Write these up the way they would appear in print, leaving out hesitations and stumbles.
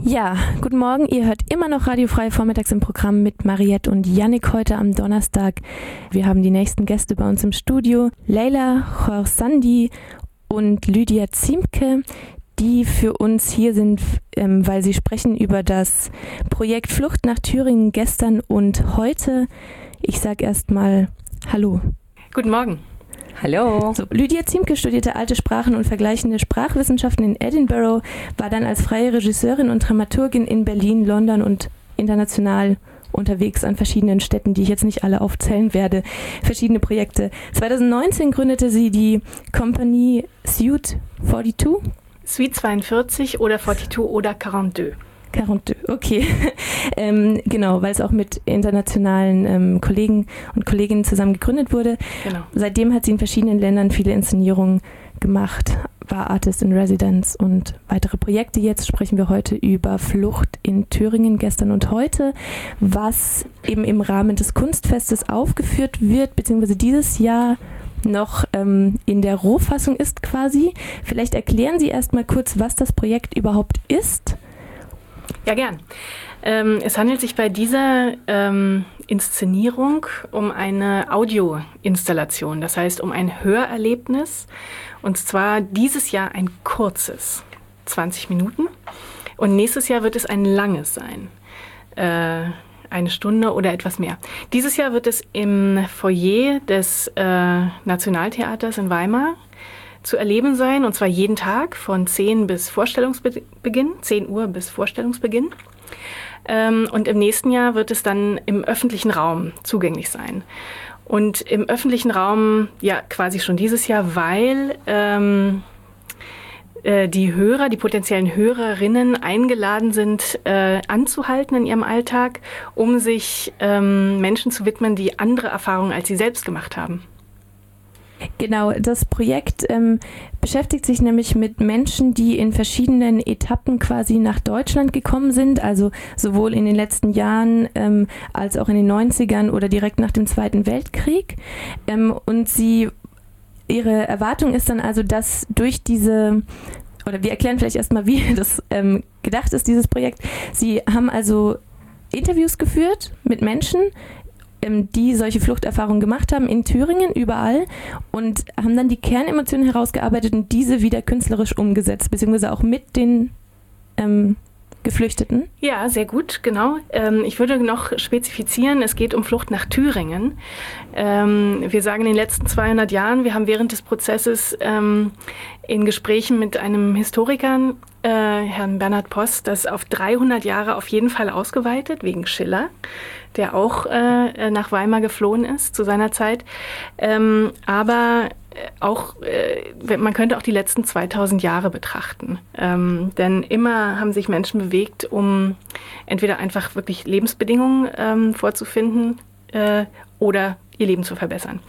Ja, guten Morgen. Ihr hört immer noch Radiofreie vormittags im Programm mit Mariette und Yannick heute am Donnerstag. Wir haben die nächsten Gäste bei uns im Studio. Leila Khorsandi und Lydia Ziemke, die für uns hier sind, weil sie sprechen über das Projekt Flucht nach Thüringen gestern und heute. Ich sage erstmal Hallo. Guten Morgen. Hallo. So, Lydia Ziemke studierte alte Sprachen und vergleichende Sprachwissenschaften in Edinburgh, war dann als freie Regisseurin und Dramaturgin in Berlin, London und international unterwegs an verschiedenen Städten, die ich jetzt nicht alle aufzählen werde, verschiedene Projekte. 2019 gründete sie die Compagnie Suite 42. Suite 42 oder 42 oder 42. 42, okay. Genau, weil es auch mit internationalen Kollegen und Kolleginnen zusammen gegründet wurde. Genau. Seitdem hat sie in verschiedenen Ländern viele Inszenierungen gemacht, war Artist in Residence und weitere Projekte. Jetzt sprechen wir heute über Flucht in Thüringen gestern und heute, was eben im Rahmen des Kunstfestes aufgeführt wird, beziehungsweise dieses Jahr noch in der Rohfassung ist quasi. Vielleicht erklären Sie erst mal kurz, was das Projekt überhaupt ist. Ja, gern. Es handelt sich bei dieser Inszenierung um eine Audioinstallation, das heißt um ein Hörerlebnis, und zwar dieses Jahr ein kurzes, 20 Minuten, und nächstes Jahr wird es ein langes sein, eine Stunde oder etwas mehr. Dieses Jahr wird es im Foyer des Nationaltheaters in Weimar zu erleben sein, und zwar jeden Tag von 10 bis Vorstellungsbeginn, 10 Uhr bis Vorstellungsbeginn. Und im nächsten Jahr wird es dann im öffentlichen Raum zugänglich sein. Und im öffentlichen Raum, ja, quasi schon dieses Jahr, weil die Hörer, die potenziellen Hörerinnen eingeladen sind, anzuhalten in ihrem Alltag, um sich Menschen zu widmen, die andere Erfahrungen als sie selbst gemacht haben. Genau, das Projekt beschäftigt sich nämlich mit Menschen, die in verschiedenen Etappen quasi nach Deutschland gekommen sind, also sowohl in den letzten Jahren als auch in den 90ern oder direkt nach dem Zweiten Weltkrieg. Und ihre Erwartung ist dann also, dass durch diese, oder wir erklären vielleicht erstmal, wie das gedacht ist, dieses Projekt. Sie haben also Interviews geführt mit Menschen, die solche Fluchterfahrungen gemacht haben in Thüringen, überall, und haben dann die Kernemotionen herausgearbeitet und diese wieder künstlerisch umgesetzt, beziehungsweise auch mit den Geflüchteten. Ja, sehr gut, genau. Ich würde noch spezifizieren, es geht um Flucht nach Thüringen. Wir sagen in den letzten 200 Jahren, wir haben während des Prozesses in Gesprächen mit einem Historiker, Herrn Bernhard Post, das auf 300 Jahre auf jeden Fall ausgeweitet, wegen Schiller, der auch nach Weimar geflohen ist zu seiner Zeit. Aber auch, man könnte auch die letzten 2000 Jahre betrachten. Denn immer haben sich Menschen bewegt, um entweder einfach wirklich Lebensbedingungen vorzufinden oder ihr Leben zu verbessern.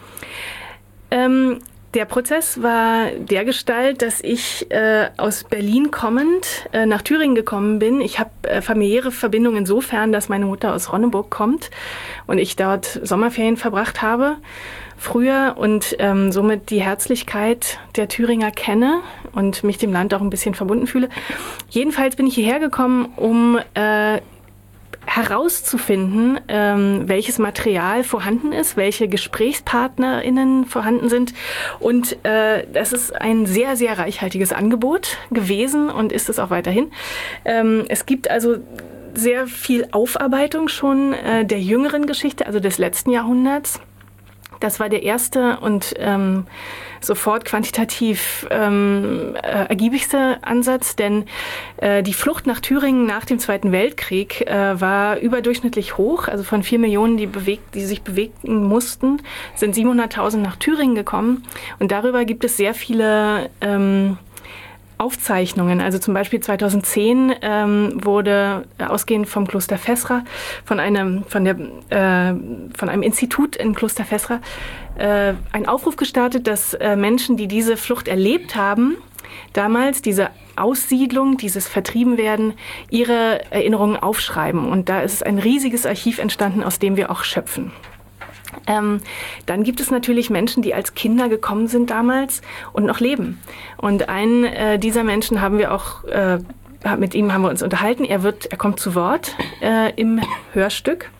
Der Prozess war dergestalt, dass ich aus Berlin kommend nach Thüringen gekommen bin. Ich habe familiäre Verbindungen insofern, dass meine Mutter aus Ronneburg kommt und ich dort Sommerferien verbracht habe früher und somit die Herzlichkeit der Thüringer kenne und mich dem Land auch ein bisschen verbunden fühle. Jedenfalls bin ich hierher gekommen, um herauszufinden, welches Material vorhanden ist, welche GesprächspartnerInnen vorhanden sind. Und das ist ein sehr, sehr reichhaltiges Angebot gewesen und ist es auch weiterhin. Es gibt also sehr viel Aufarbeitung schon der jüngeren Geschichte, also des letzten Jahrhunderts. Das war der erste und sofort quantitativ ergiebigste Ansatz, denn die Flucht nach Thüringen nach dem Zweiten Weltkrieg war überdurchschnittlich hoch. Also von 4 Millionen, die sich bewegen mussten, sind 700.000 nach Thüringen gekommen. Und darüber gibt es sehr viele Aufzeichnungen. Also zum Beispiel 2010 wurde ausgehend vom Kloster Fessra, von einem Institut in Kloster Fessra, ein Aufruf gestartet, dass Menschen, die diese Flucht erlebt haben, damals diese Aussiedlung, dieses Vertriebenwerden, ihre Erinnerungen aufschreiben. Und da ist ein riesiges Archiv entstanden, aus dem wir auch schöpfen. Dann gibt es natürlich Menschen, die als Kinder gekommen sind damals und noch leben. Und einen dieser Menschen haben wir auch mit ihm haben wir uns unterhalten. Er kommt zu Wort im Hörstück.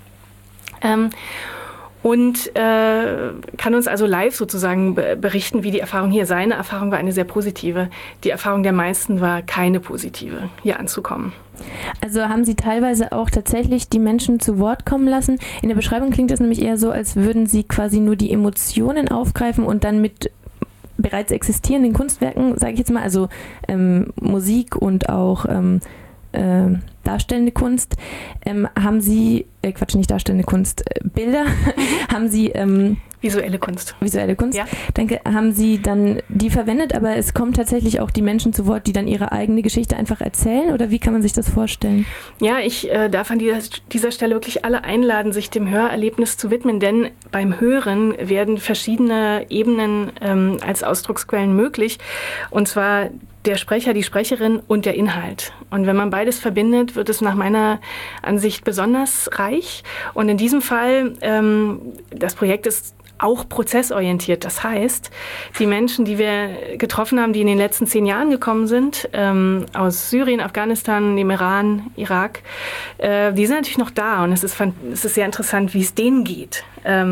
Und kann uns also live sozusagen berichten, wie die Erfahrung hier. Seine Erfahrung war eine sehr positive. Die Erfahrung der meisten war keine positive, hier anzukommen. Also haben Sie teilweise auch tatsächlich die Menschen zu Wort kommen lassen? In der Beschreibung klingt es nämlich eher so, als würden Sie quasi nur die Emotionen aufgreifen und dann mit bereits existierenden Kunstwerken, sage ich jetzt mal, also Musik und auch darstellende Kunst, haben Sie, nicht darstellende Kunst, Bilder, haben Sie... Visuelle Kunst. Visuelle Kunst, ja. Danke. Haben Sie dann die verwendet, aber es kommen tatsächlich auch die Menschen zu Wort, die dann ihre eigene Geschichte einfach erzählen? Oder wie kann man sich das vorstellen? Ja, ich darf an dieser Stelle wirklich alle einladen, sich dem Hörerlebnis zu widmen, denn beim Hören werden verschiedene Ebenen als Ausdrucksquellen möglich, und zwar der Sprecher, die Sprecherin und der Inhalt. Und wenn man beides verbindet, wird es nach meiner Ansicht besonders reich. Und in diesem Fall, das Projekt ist auch prozessorientiert. Das heißt, die Menschen, die wir getroffen haben, die in den letzten 10 Jahren gekommen sind, aus Syrien, Afghanistan, dem Iran, Irak, die sind natürlich noch da. Und es ist sehr interessant, wie es denen geht.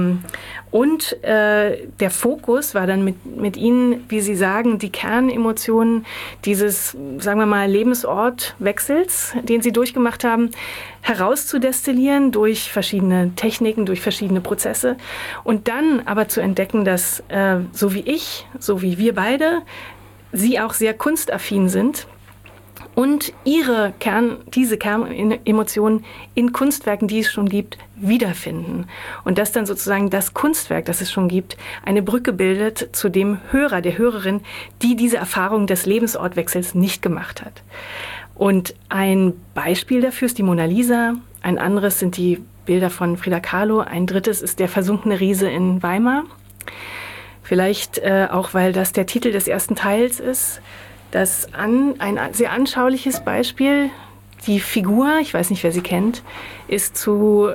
Und der Fokus war dann mit ihnen, wie Sie sagen, die Kernemotionen dieses, sagen wir mal, Lebensortwechsels, den sie durchgemacht haben, herauszudestillieren durch verschiedene Techniken, durch verschiedene Prozesse und dann aber zu entdecken, dass so wie wir beide, sie auch sehr kunstaffin sind und diese Kernemotionen in Kunstwerken, die es schon gibt, wiederfinden. Und dass dann sozusagen das Kunstwerk, das es schon gibt, eine Brücke bildet zu dem Hörer, der Hörerin, die diese Erfahrung des Lebensortwechsels nicht gemacht hat. Und ein Beispiel dafür ist die Mona Lisa, ein anderes sind die Bilder von Frida Kahlo, ein drittes ist der versunkene Riese in Weimar. Vielleicht auch, weil das der Titel des ersten Teils ist. Ein sehr anschauliches Beispiel, die Figur, ich weiß nicht, wer sie kennt, ist zu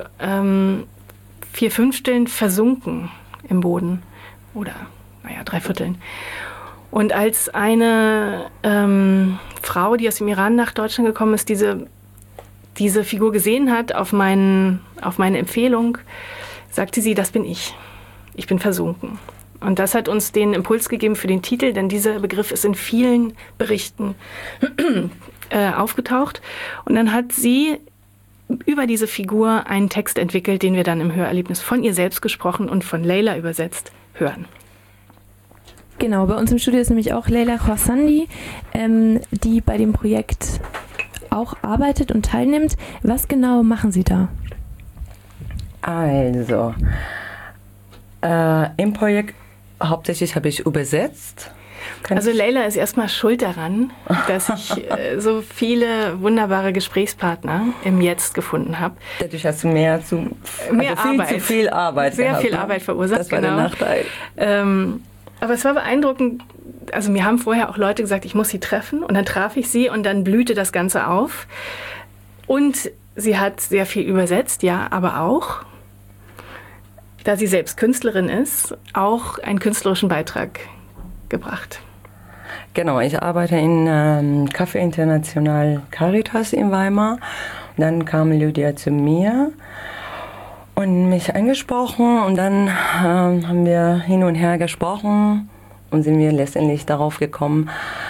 4/5 versunken im Boden oder 3/4. Und als eine Frau, die aus dem Iran nach Deutschland gekommen ist, diese Figur gesehen hat auf meine Empfehlung, sagte sie, das bin ich. Ich bin versunken. Und das hat uns den Impuls gegeben für den Titel, denn dieser Begriff ist in vielen Berichten aufgetaucht. Und dann hat sie über diese Figur einen Text entwickelt, den wir dann im Hörerlebnis von ihr selbst gesprochen und von Leila übersetzt hören. Genau, bei uns im Studio ist nämlich auch Leila Khorsandi, die bei dem Projekt auch arbeitet und teilnimmt. Was genau machen Sie da? Also, im Projekt hauptsächlich habe ich übersetzt. Also Leila ist erstmal schuld daran, dass ich so viele wunderbare Gesprächspartner im Jetzt gefunden habe. Dadurch hast du viel zu viel Arbeit Sehr gehabt, viel Arbeit verursacht. Das war der Nachteil. Aber es war beeindruckend. Also mir haben vorher auch Leute gesagt, ich muss sie treffen. Und dann traf ich sie und dann blühte das Ganze auf. Und sie hat sehr viel übersetzt, ja, aber auch, da sie selbst Künstlerin ist, auch einen künstlerischen Beitrag gebracht. Genau, ich arbeite in Café International Caritas in Weimar. Und dann kam Lydia zu mir und mich angesprochen und dann haben wir hin und her gesprochen und sind wir letztendlich darauf gekommen,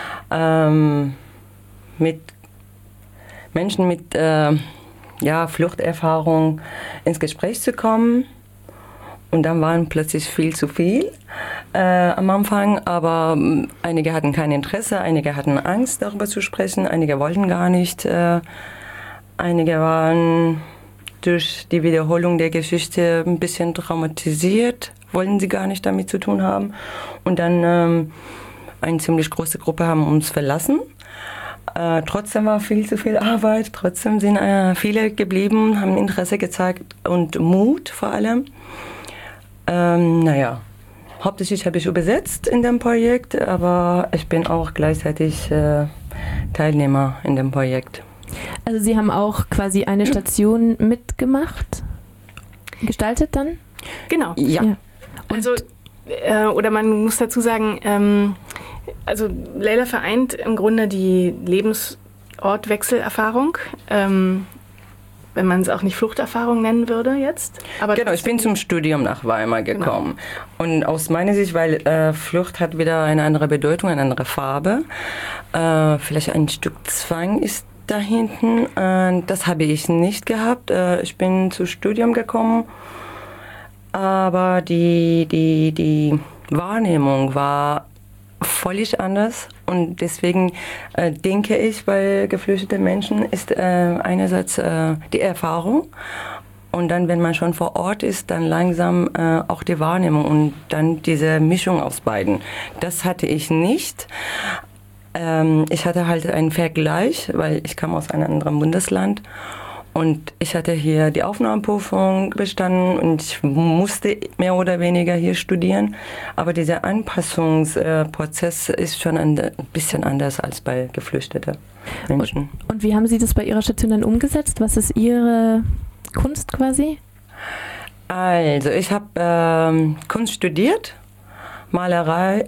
mit Menschen mit Fluchterfahrung ins Gespräch zu kommen. Und dann waren plötzlich viel zu viel am Anfang, aber einige hatten kein Interesse, einige hatten Angst, darüber zu sprechen, einige wollten gar nicht, einige waren durch die Wiederholung der Geschichte ein bisschen traumatisiert, wollten sie gar nicht damit zu tun haben. Und dann eine ziemlich große Gruppe haben uns verlassen. Trotzdem war viel zu viel Arbeit, trotzdem sind viele geblieben, haben Interesse gezeigt und Mut vor allem. Hauptsächlich habe ich übersetzt in dem Projekt, aber ich bin auch gleichzeitig Teilnehmer in dem Projekt. Also Sie haben auch quasi eine Station mitgemacht, gestaltet dann? Genau. Ja. Also, oder man muss dazu sagen, also Leila vereint im Grunde die Ortwechselerfahrung. Wenn man es auch nicht Fluchterfahrung nennen würde jetzt. Aber genau, ich bin zum Studium nach Weimar gekommen. Genau. Und aus meiner Sicht, weil Flucht hat wieder eine andere Bedeutung, eine andere Farbe. Vielleicht ein Stück Zwang ist da hinten. Das habe ich nicht gehabt. Ich bin zum Studium gekommen. Aber die Wahrnehmung war völlig anders. Und deswegen denke ich, bei geflüchteten Menschen ist einerseits die Erfahrung und dann, wenn man schon vor Ort ist, dann langsam auch die Wahrnehmung und dann diese Mischung aus beiden. Das hatte ich nicht. Ich hatte halt einen Vergleich, weil ich kam aus einem anderen Bundesland. Und ich hatte hier die Aufnahmeprüfung bestanden und ich musste mehr oder weniger hier studieren. Aber dieser Anpassungsprozess ist schon ein bisschen anders als bei geflüchteten Menschen. Und wie haben Sie das bei Ihrer Station dann umgesetzt? Was ist Ihre Kunst quasi? Also ich habe Kunst studiert, Malerei.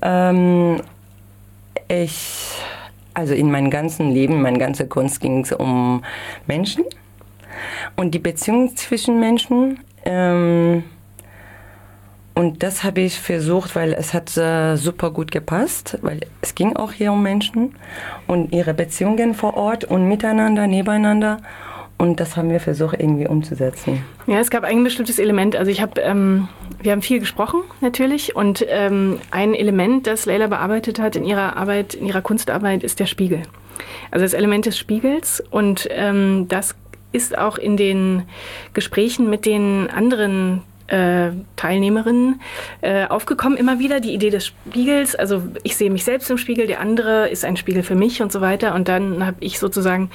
Also in meinem ganzen Leben, meine ganze Kunst ging es um Menschen. Und die Beziehung zwischen Menschen. Und das habe ich versucht, weil es hat super gut gepasst, weil es ging auch hier um Menschen und ihre Beziehungen vor Ort und miteinander, nebeneinander. Und das haben wir versucht irgendwie umzusetzen. Ja, es gab ein bestimmtes Element. Also wir haben viel gesprochen natürlich und ein Element, das Leila bearbeitet hat in ihrer Arbeit, in ihrer Kunstarbeit, ist der Spiegel. Also das Element des Spiegels und das ist auch in den Gesprächen mit den anderen Teilnehmerinnen aufgekommen, immer wieder die Idee des Spiegels. Also ich sehe mich selbst im Spiegel, der andere ist ein Spiegel für mich und so weiter. Und dann habe ich sozusagen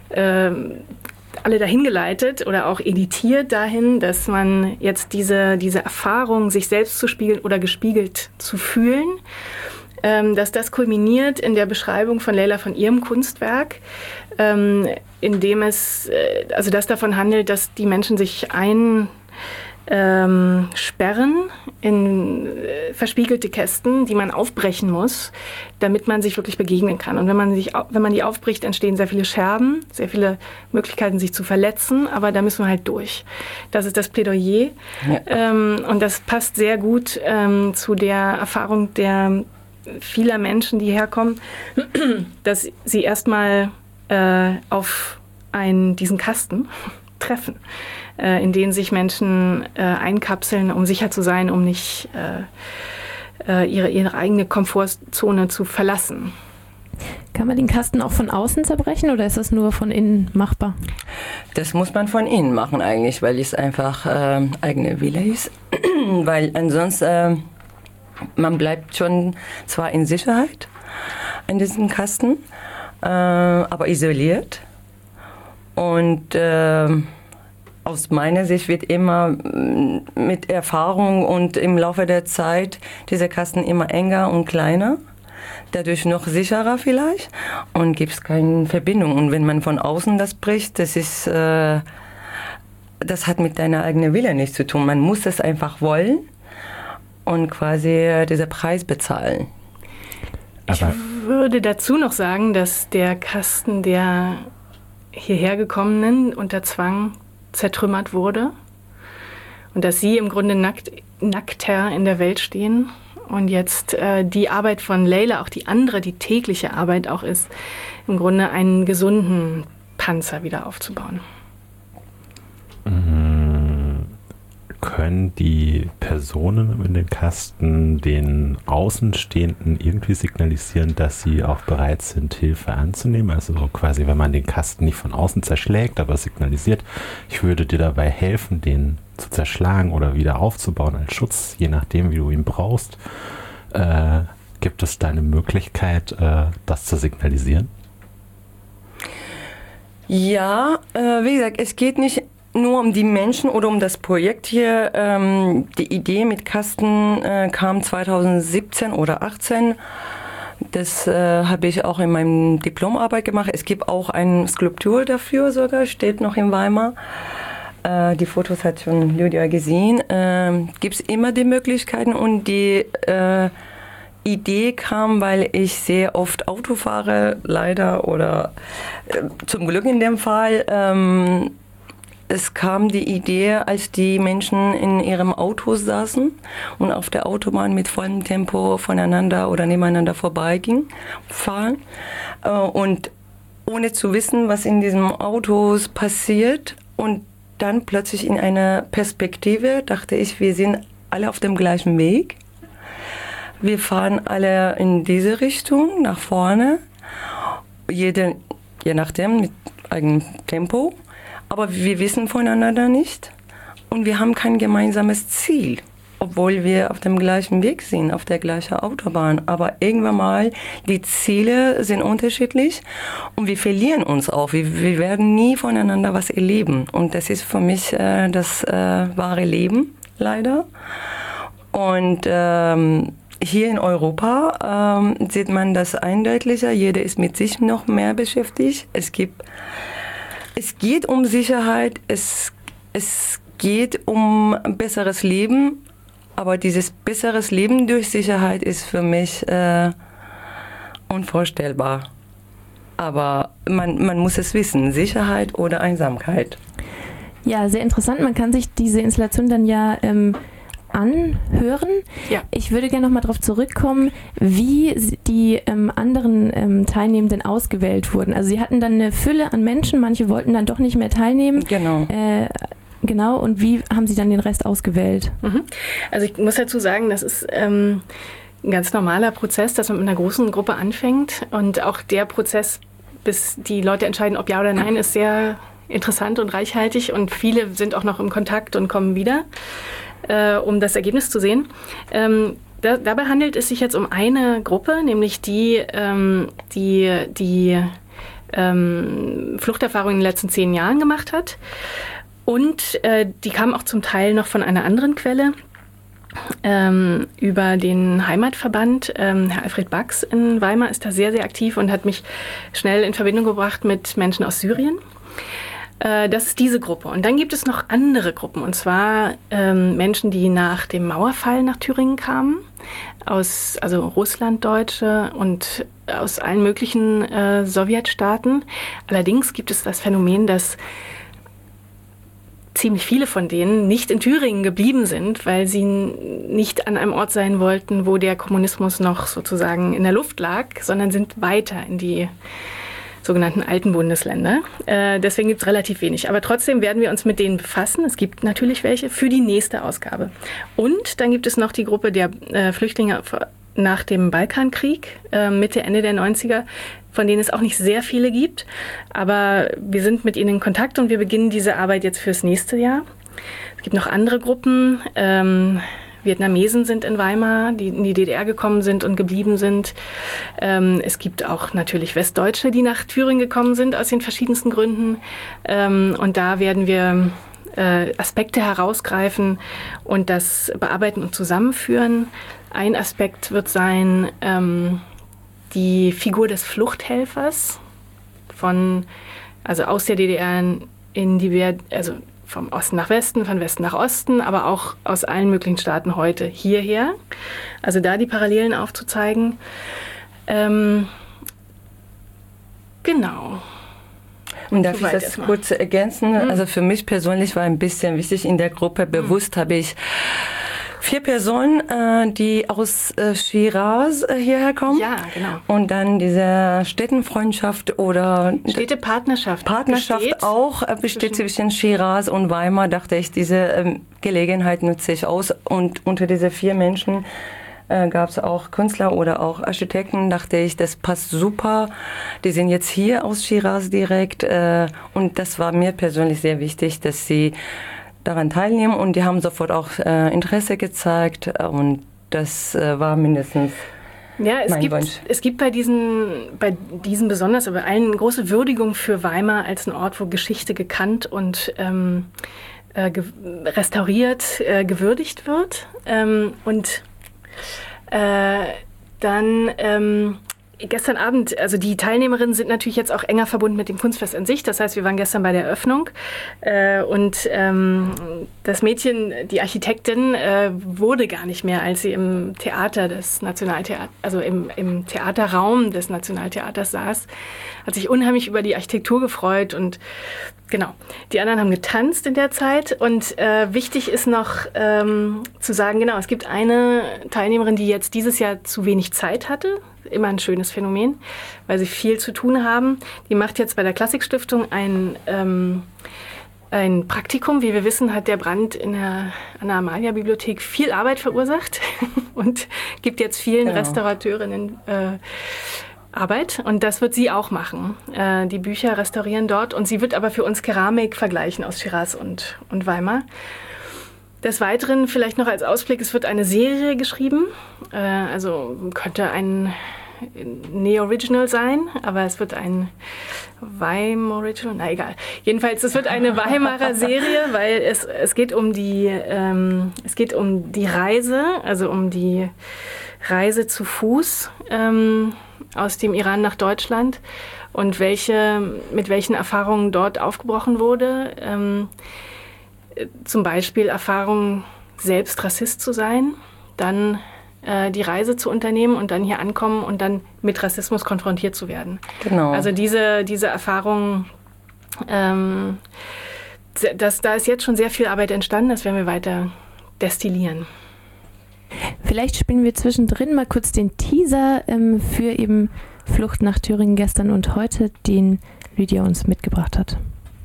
alle dahin geleitet oder auch editiert dahin, dass man jetzt diese Erfahrung, sich selbst zu spiegeln oder gespiegelt zu fühlen, dass das kulminiert in der Beschreibung von Leila von ihrem Kunstwerk, in dem es also das davon handelt, dass die Menschen sich sperren in verspiegelte Kästen, die man aufbrechen muss, damit man sich wirklich begegnen kann. Und wenn man die aufbricht, entstehen sehr viele Scherben, sehr viele Möglichkeiten, sich zu verletzen, aber da müssen wir halt durch. Das ist das Plädoyer. Ja. Und das passt sehr gut zu der Erfahrung der vieler Menschen, die herkommen, dass sie erstmal auf diesen Kasten treffen, in denen sich Menschen einkapseln, um sicher zu sein, um nicht ihre eigene Komfortzone zu verlassen. Kann man den Kasten auch von außen zerbrechen oder ist das nur von innen machbar? Das muss man von innen machen eigentlich, weil es einfach eigene Wille ist. Weil ansonsten man bleibt schon zwar in Sicherheit in diesem Kasten, aber isoliert. Und aus meiner Sicht wird immer mit Erfahrung und im Laufe der Zeit dieser Kasten immer enger und kleiner, dadurch noch sicherer vielleicht und gibt es keine Verbindung. Und wenn man von außen das bricht, das hat mit deiner eigenen Wille nichts zu tun. Man muss das einfach wollen und quasi diesen Preis bezahlen. Ich würde dazu noch sagen, dass der Kasten der hierher gekommenen unter Zwang zertrümmert wurde und dass sie im Grunde nackter in der Welt stehen und jetzt die Arbeit von Leila, auch die tägliche Arbeit auch ist, im Grunde einen gesunden Panzer wieder aufzubauen. Können die Personen in den Kasten den Außenstehenden irgendwie signalisieren, dass sie auch bereit sind, Hilfe anzunehmen? Also so quasi, wenn man den Kasten nicht von außen zerschlägt, aber signalisiert, ich würde dir dabei helfen, den zu zerschlagen oder wieder aufzubauen als Schutz, je nachdem, wie du ihn brauchst. Gibt es da eine Möglichkeit, das zu signalisieren? Ja, wie gesagt, es geht nicht nur um die Menschen oder um das Projekt hier. Die Idee mit Kasten kam 2017 oder 2018. Das habe ich auch in meinem Diplomarbeit gemacht. Es gibt auch eine Skulptur dafür sogar, steht noch in Weimar. Die Fotos hat schon Lydia gesehen. Gibt es immer die Möglichkeiten und die Idee kam, weil ich sehr oft Auto fahre, leider oder zum Glück in dem Fall. Es kam die Idee, als die Menschen in ihrem Auto saßen und auf der Autobahn mit vollem Tempo voneinander oder nebeneinander fahren und ohne zu wissen, was in diesem Auto passiert. Und dann plötzlich in einer Perspektive dachte ich, wir sind alle auf dem gleichen Weg. Wir fahren alle in diese Richtung, nach vorne, je nachdem mit eigenem Tempo. Aber wir wissen voneinander nicht und wir haben kein gemeinsames Ziel, obwohl wir auf dem gleichen Weg sind, auf der gleichen Autobahn. Aber irgendwann mal, die Ziele sind unterschiedlich und wir verlieren uns auch. Wir werden nie voneinander was erleben. Und das ist für mich das wahre Leben, leider. Und hier in Europa sieht man das eindeutiger. Jeder ist mit sich noch mehr beschäftigt. Es geht um Sicherheit, es geht um ein besseres Leben, aber dieses besseres Leben durch Sicherheit ist für mich unvorstellbar. Aber man muss es wissen, Sicherheit oder Einsamkeit. Ja, sehr interessant. Man kann sich diese Installation dann ja anhören. Ja. Ich würde gerne nochmal darauf zurückkommen, wie die anderen Teilnehmenden ausgewählt wurden. Also Sie hatten dann eine Fülle an Menschen, manche wollten dann doch nicht mehr teilnehmen. Genau. Genau, und wie haben Sie dann den Rest ausgewählt? Also ich muss dazu sagen, das ist ein ganz normaler Prozess, dass man mit einer großen Gruppe anfängt und auch der Prozess, bis die Leute entscheiden, ob ja oder nein, ist sehr interessant und reichhaltig und viele sind auch noch im Kontakt und kommen wieder, um das Ergebnis zu sehen. Dabei handelt es sich jetzt um eine Gruppe, nämlich die Fluchterfahrung in den letzten 10 Jahren gemacht hat. Und die kam auch zum Teil noch von einer anderen Quelle, über den Heimatverband. Herr Alfred Bax in Weimar ist da sehr, sehr aktiv und hat mich schnell in Verbindung gebracht mit Menschen aus Syrien. Das ist diese Gruppe. Und dann gibt es noch andere Gruppen, und zwar Menschen, die nach dem Mauerfall nach Thüringen kamen, also Russlanddeutsche und aus allen möglichen Sowjetstaaten. Allerdings gibt es das Phänomen, dass ziemlich viele von denen nicht in Thüringen geblieben sind, weil sie nicht an einem Ort sein wollten, wo der Kommunismus noch sozusagen in der Luft lag, sondern sind weiter in die sogenannten alten Bundesländer. Deswegen gibt es relativ wenig. Aber trotzdem werden wir uns mit denen befassen. Es gibt natürlich welche für die nächste Ausgabe. Und dann gibt es noch die Gruppe der Flüchtlinge nach dem Balkankrieg, Mitte, Ende der 90er, von denen es auch nicht sehr viele gibt. Aber wir sind mit ihnen in Kontakt und wir beginnen diese Arbeit jetzt fürs nächste Jahr. Es gibt noch andere Gruppen. Vietnamesen sind in Weimar, die in die DDR gekommen sind und geblieben sind. Es gibt auch natürlich Westdeutsche, die nach Thüringen gekommen sind, aus den verschiedensten Gründen. Und da werden wir Aspekte herausgreifen und das bearbeiten und zusammenführen. Ein Aspekt wird sein, die Figur des Fluchthelfers aus der DDR vom Osten nach Westen, von Westen nach Osten, aber auch aus allen möglichen Staaten heute hierher. Also da die Parallelen aufzuzeigen. Genau. Und darf ich das kurz ergänzen? Also für mich persönlich war ein bisschen wichtig in der Gruppe, bewusst habe ich 4 Personen, die aus Shiraz hierher kommen. Ja, genau. Und dann diese Städtenfreundschaft oder Städtepartnerschaft. Besteht zwischen Shiraz und Weimar, dachte ich, diese Gelegenheit nutze ich aus. Und unter diese 4 Menschen gab es auch Künstler oder auch Architekten, dachte ich, das passt super. Die sind jetzt hier aus Shiraz direkt. Und das war mir persönlich sehr wichtig, dass sie daran teilnehmen und die haben sofort auch Interesse gezeigt und das war mindestens mein Wunsch. Es gibt bei diesen besonders, aber allen große Würdigung für Weimar als ein Ort, wo Geschichte gekannt und restauriert, gewürdigt wird. Dann Gestern Abend, also die Teilnehmerinnen sind natürlich jetzt auch enger verbunden mit dem Kunstfest an sich. Das heißt, wir waren gestern bei der Eröffnung und das Mädchen, die Architektin, wurde gar nicht mehr, als sie im Theater des Nationaltheaters, also im Theaterraum des Nationaltheaters saß, hat sich unheimlich über die Architektur gefreut und genau. Die anderen haben getanzt in der Zeit und wichtig ist noch zu sagen, genau, es gibt eine Teilnehmerin, die jetzt dieses Jahr zu wenig Zeit hatte. Immer ein schönes Phänomen, weil sie viel zu tun haben. Die macht jetzt bei der Klassikstiftung ein Praktikum. Wie wir wissen, hat der Brand an der Amalia-Bibliothek viel Arbeit verursacht und gibt jetzt vielen Restaurateurinnen Arbeit. Und das wird sie auch machen. Die Bücher restaurieren dort. Und sie wird aber für uns Keramik vergleichen aus Shiraz und Weimar. Des Weiteren vielleicht noch als Ausblick, es wird eine Serie geschrieben, also könnte ein Ne-Original sein, aber es wird ein Weim-Original, na egal. Jedenfalls, es wird eine Weimarer Serie, weil es geht um die Reise, also um die Reise zu Fuß aus dem Iran nach Deutschland und mit welchen Erfahrungen dort aufgebrochen wurde. Zum Beispiel Erfahrung, selbst Rassist zu sein, dann die Reise zu unternehmen und dann hier ankommen und dann mit Rassismus konfrontiert zu werden. Genau. Also diese Erfahrung, da ist jetzt schon sehr viel Arbeit entstanden, das werden wir weiter destillieren. Vielleicht spielen wir zwischendrin mal kurz den Teaser für eben Flucht nach Thüringen gestern und heute, den Lydia uns mitgebracht hat.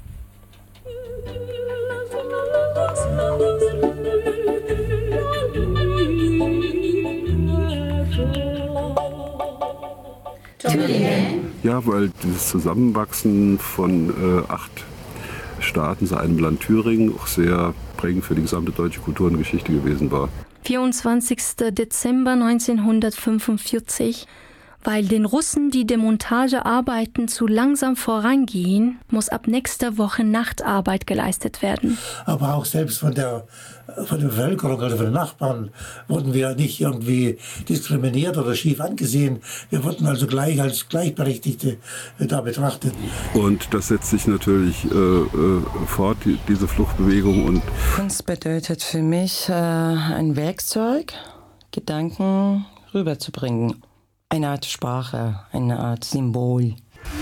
Ja, weil dieses Zusammenwachsen von 8 Staaten zu einem Land Thüringen auch sehr prägend für die gesamte deutsche Kultur und Geschichte gewesen war. 24. Dezember 1945. Weil den Russen die Demontagearbeiten zu langsam vorangehen, muss ab nächster Woche Nachtarbeit geleistet werden. Aber auch selbst von der Bevölkerung oder von den Nachbarn wurden wir nicht irgendwie diskriminiert oder schief angesehen. Wir wurden also gleich als Gleichberechtigte da betrachtet. Und das setzt sich natürlich fort, diese Fluchtbewegung. Und Kunst bedeutet für mich ein Werkzeug, Gedanken rüberzubringen. Eine Art Sprache, eine Art Symbol.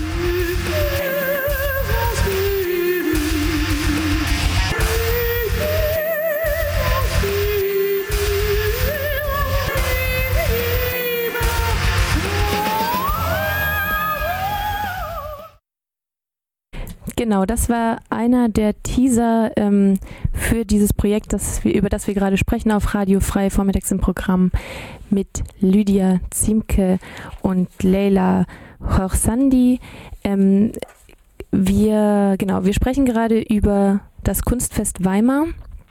Genau, das war einer der Teaser für dieses Projekt, über das wir gerade sprechen auf Radio Frei, vormittags im Programm mit Lydia Ziemke und Leila Khorsandi. Wir sprechen gerade über das Kunstfest Weimar.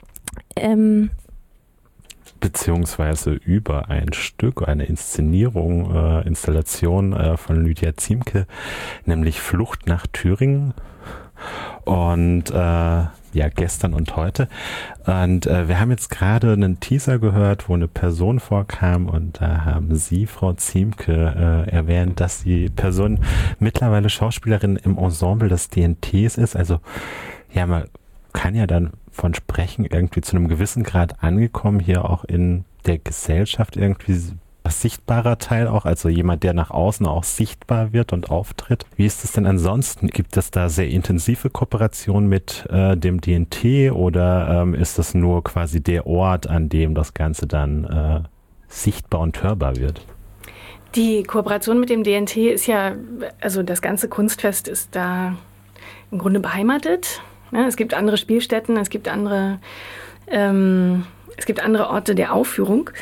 Beziehungsweise über ein Stück, eine Installation von Lydia Ziemke, nämlich Flucht nach Thüringen. Und gestern und heute. Und wir haben jetzt gerade einen Teaser gehört, wo eine Person vorkam und da haben Sie, Frau Ziemke, erwähnt, dass die Person mittlerweile Schauspielerin im Ensemble des DNTs ist. Also ja, man kann ja dann von sprechen, irgendwie zu einem gewissen Grad angekommen, hier auch in der Gesellschaft irgendwie sichtbarer Teil auch, also jemand, der nach außen auch sichtbar wird und auftritt. Wie ist es denn ansonsten? Gibt es da sehr intensive Kooperation mit dem DNT oder ist das nur quasi der Ort, an dem das Ganze dann sichtbar und hörbar wird? Die Kooperation mit dem DNT ist ja, also das ganze Kunstfest ist da im Grunde beheimatet. Ja, es gibt andere Spielstätten, es gibt andere Orte der Aufführung.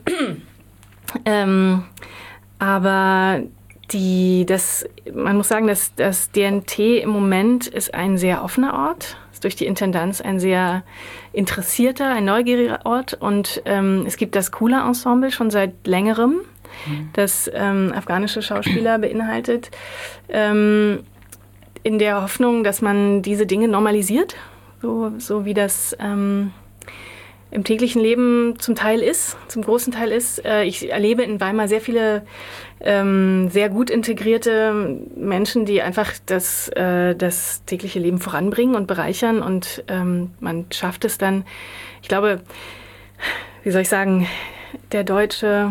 Aber man muss sagen, dass das DNT im Moment ist ein sehr offener Ort, ist durch die Intendanz ein sehr interessierter, ein neugieriger Ort und es gibt das Kula-Ensemble schon seit längerem, das afghanische Schauspieler beinhaltet, in der Hoffnung, dass man diese Dinge normalisiert, so wie das im täglichen Leben zum großen Teil ist. Ich erlebe in Weimar sehr viele sehr gut integrierte Menschen, die einfach das tägliche Leben voranbringen und bereichern. Und man schafft es dann, ich glaube, wie soll ich sagen, der Deutsche,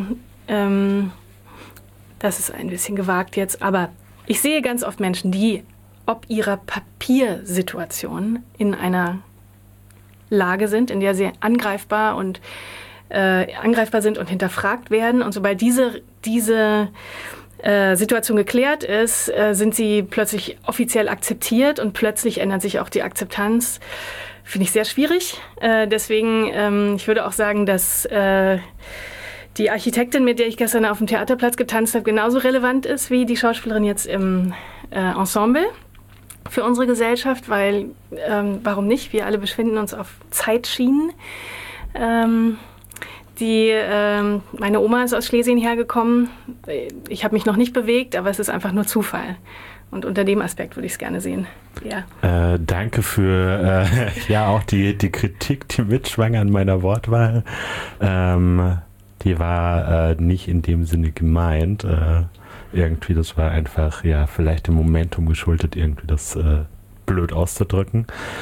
das ist ein bisschen gewagt jetzt, aber ich sehe ganz oft Menschen, die ob ihrer Papiersituation in einer Lage sind, in der sie angreifbar sind und hinterfragt werden. Und sobald diese Situation geklärt ist, sind sie plötzlich offiziell akzeptiert und plötzlich ändert sich auch die Akzeptanz. Finde ich sehr schwierig. Deswegen, ich würde auch sagen, dass die Architektin, mit der ich gestern auf dem Theaterplatz getanzt habe, genauso relevant ist wie die Schauspielerin jetzt im Ensemble für unsere Gesellschaft, weil, warum nicht? Wir alle befinden uns auf Zeitschienen. Meine Oma ist aus Schlesien hergekommen. Ich habe mich noch nicht bewegt, aber es ist einfach nur Zufall. Und unter dem Aspekt würde ich es gerne sehen. Ja. Danke für auch die Kritik, die mitschwang an meiner Wortwahl. Die war nicht in dem Sinne gemeint. Irgendwie, das war einfach, vielleicht im Momentum geschuldet, irgendwie das blöd auszudrücken.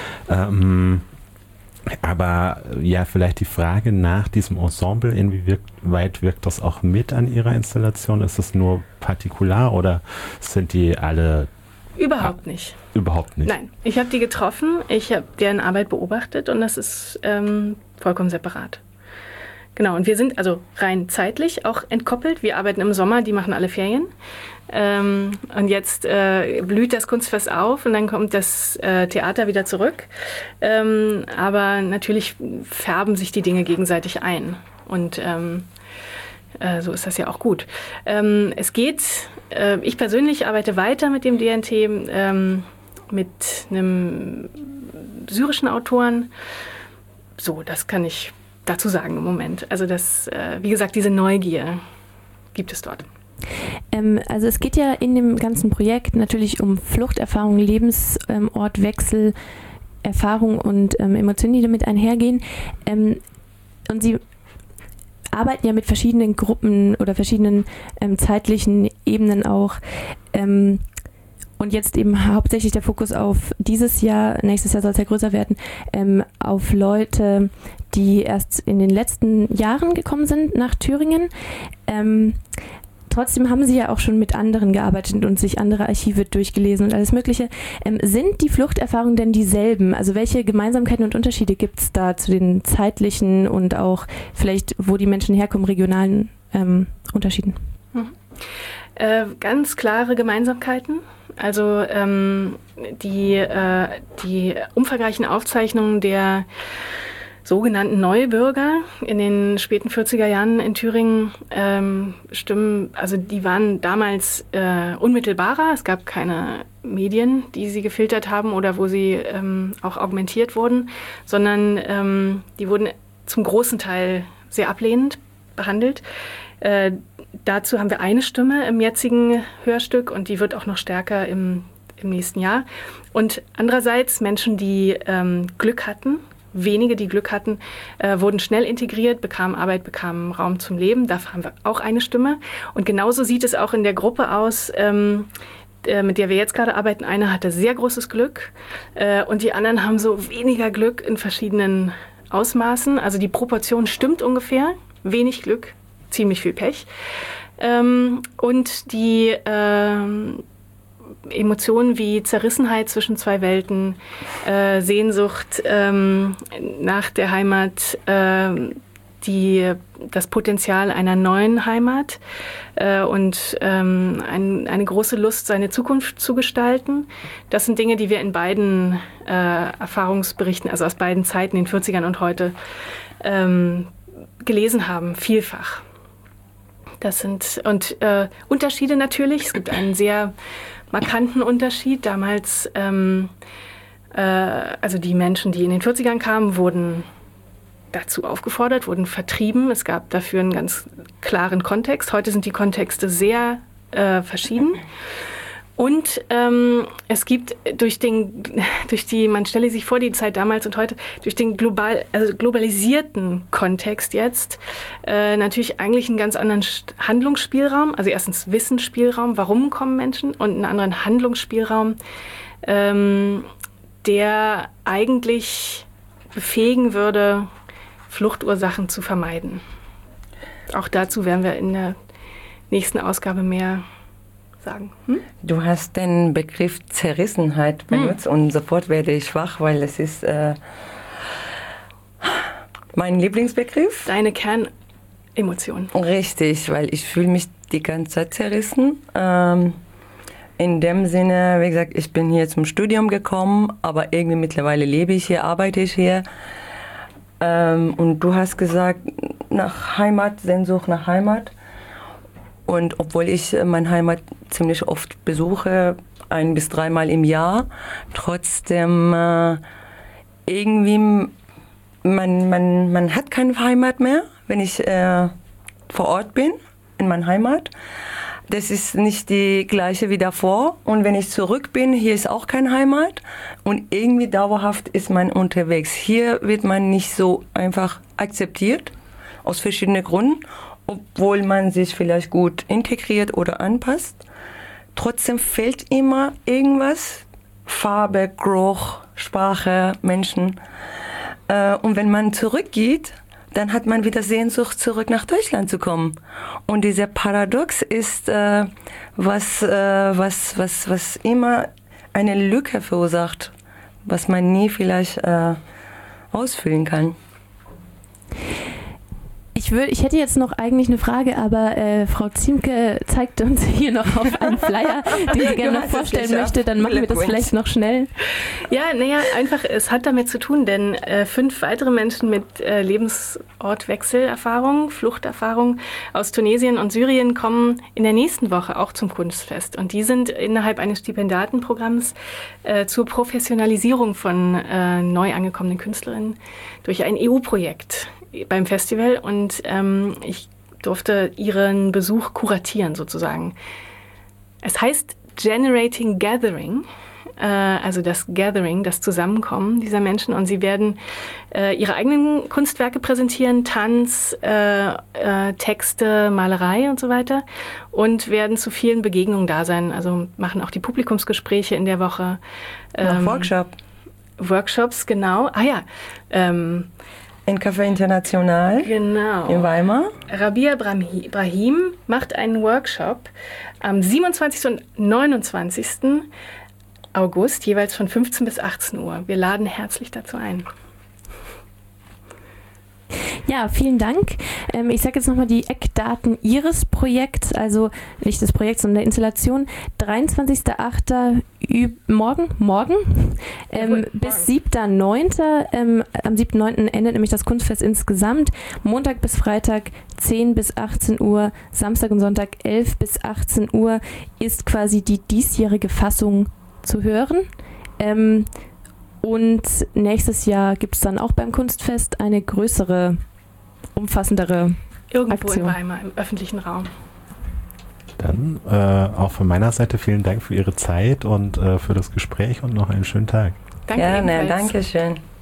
Aber vielleicht die Frage nach diesem Ensemble, inwieweit wirkt das auch mit an Ihrer Installation? Ist es nur partikular oder sind die alle... Überhaupt nicht. Überhaupt nicht? Nein, ich habe die getroffen, ich habe deren Arbeit beobachtet und das ist vollkommen separat. Genau, und wir sind also rein zeitlich auch entkoppelt. Wir arbeiten im Sommer, die machen alle Ferien. Und jetzt blüht das Kunstfest auf und dann kommt das Theater wieder zurück. Aber natürlich färben sich die Dinge gegenseitig ein. Und so ist das ja auch gut. Es geht, ich persönlich arbeite weiter mit dem DNT, mit einem syrischen Autoren. So, das kann ich dazu sagen im Moment. Also das, wie gesagt, diese Neugier gibt es dort. Also es geht ja in dem ganzen Projekt natürlich um Fluchterfahrung, Lebensortwechsel, Erfahrung und Emotionen, die damit einhergehen. Und Sie arbeiten ja mit verschiedenen Gruppen oder verschiedenen zeitlichen Ebenen auch. Und jetzt eben hauptsächlich der Fokus auf dieses Jahr, nächstes Jahr soll es ja größer werden, auf Leute, die erst in den letzten Jahren gekommen sind nach Thüringen. Trotzdem haben Sie ja auch schon mit anderen gearbeitet und sich andere Archive durchgelesen und alles Mögliche. Sind die Fluchterfahrungen denn dieselben? Also welche Gemeinsamkeiten und Unterschiede gibt es da zu den zeitlichen und auch vielleicht, wo die Menschen herkommen, regionalen Unterschieden? Ganz klare Gemeinsamkeiten. Also die umfangreichen Aufzeichnungen der sogenannten Neubürger in den späten 40er Jahren in Thüringen stimmen, also die waren damals unmittelbarer. Es gab keine Medien, die sie gefiltert haben oder wo sie auch augmentiert wurden, sondern die wurden zum großen Teil sehr ablehnend behandelt. Dazu haben wir eine Stimme im jetzigen Hörstück und die wird auch noch stärker im nächsten Jahr. Und andererseits Menschen, die Glück hatten, wenige, die Glück hatten, wurden schnell integriert, bekamen Arbeit, bekamen Raum zum Leben. Dafür haben wir auch eine Stimme. Und genauso sieht es auch in der Gruppe aus, mit der wir jetzt gerade arbeiten. Eine hatte sehr großes Glück und die anderen haben so weniger Glück in verschiedenen Ausmaßen. Also die Proportion stimmt ungefähr. Wenig Glück, ziemlich viel Pech. Und die Emotionen wie Zerrissenheit zwischen zwei Welten, Sehnsucht nach der Heimat, das Potenzial einer neuen Heimat und eine große Lust, seine Zukunft zu gestalten. Das sind Dinge, die wir in beiden Erfahrungsberichten, also aus beiden Zeiten, den 40ern und heute, gelesen haben, vielfach. Das sind Unterschiede natürlich. Es gibt einen sehr markanten Unterschied. Damals, also die Menschen, die in den 40ern kamen, wurden dazu aufgefordert, wurden vertrieben. Es gab dafür einen ganz klaren Kontext. Heute sind die Kontexte sehr verschieden. Und es gibt man stelle sich vor, die Zeit damals und heute, durch den globalisierten Kontext jetzt, natürlich eigentlich einen ganz anderen Handlungsspielraum. Also erstens Wissensspielraum, warum kommen Menschen, und einen anderen Handlungsspielraum, der eigentlich befähigen würde, Fluchtursachen zu vermeiden. Auch dazu werden wir in der nächsten Ausgabe mehr sagen. Du hast den Begriff Zerrissenheit benutzt und sofort werde ich schwach, weil es ist mein Lieblingsbegriff. Deine Kernemotion. Richtig, weil ich fühle mich die ganze Zeit zerrissen. In dem Sinne, wie gesagt, ich bin hier zum Studium gekommen, aber irgendwie mittlerweile lebe ich hier, arbeite ich hier. Und du hast gesagt, nach Heimat, Sehnsucht nach Heimat. Und obwohl ich meine Heimat ziemlich oft besuche, 1 bis 3 Mal im Jahr, trotzdem irgendwie, man hat keine Heimat mehr, wenn ich vor Ort bin, in meiner Heimat. Das ist nicht die gleiche wie davor. Und wenn ich zurück bin, hier ist auch keine Heimat. Und irgendwie dauerhaft ist man unterwegs. Hier wird man nicht so einfach akzeptiert, aus verschiedenen Gründen, obwohl man sich vielleicht gut integriert oder anpasst. Trotzdem fehlt immer irgendwas. Farbe, Geruch, Sprache, Menschen. Und wenn man zurückgeht, dann hat man wieder Sehnsucht, zurück nach Deutschland zu kommen. Und dieser Paradox ist, was immer eine Lücke verursacht, was man nie vielleicht ausfüllen kann. Ich hätte jetzt noch eigentlich eine Frage, aber Frau Ziemke zeigt uns hier noch auf einen Flyer, den sie gerne noch vorstellen möchte. Dann machen wir das vielleicht noch schnell. Ja, einfach, es hat damit zu tun, denn 5 weitere Menschen mit Lebensortwechselerfahrung, Fluchterfahrung aus Tunesien und Syrien kommen in der nächsten Woche auch zum Kunstfest. Und die sind innerhalb eines Stipendiatenprogramms zur Professionalisierung von neu angekommenen Künstlerinnen durch ein EU-Projekt beim Festival, und ich durfte ihren Besuch kuratieren sozusagen. Es heißt Generating Gathering, also das Gathering, das Zusammenkommen dieser Menschen, und sie werden ihre eigenen Kunstwerke präsentieren, Tanz, Texte, Malerei und so weiter, und werden zu vielen Begegnungen da sein, also machen auch die Publikumsgespräche in der Woche. Workshops, genau. In Café International, genau, in Weimar. Rabia Brahim macht einen Workshop am 27. und 29. August, jeweils von 15 bis 18 Uhr. Wir laden herzlich dazu ein. Ja, vielen Dank. Ich sage jetzt nochmal die Eckdaten Ihres Projekts, also nicht des Projekts, sondern der Installation. 23.08. morgen bis 7.09. Am 7.09. endet nämlich das Kunstfest insgesamt. Montag bis Freitag 10 bis 18 Uhr, Samstag und Sonntag 11 bis 18 Uhr ist quasi die diesjährige Fassung zu hören. Und nächstes Jahr gibt es dann auch beim Kunstfest eine größere, umfassendere Irgendwo Aktion. in Weimar, im öffentlichen Raum. Dann auch von meiner Seite vielen Dank für Ihre Zeit und für das Gespräch und noch einen schönen Tag. Danke. Gerne, danke schön.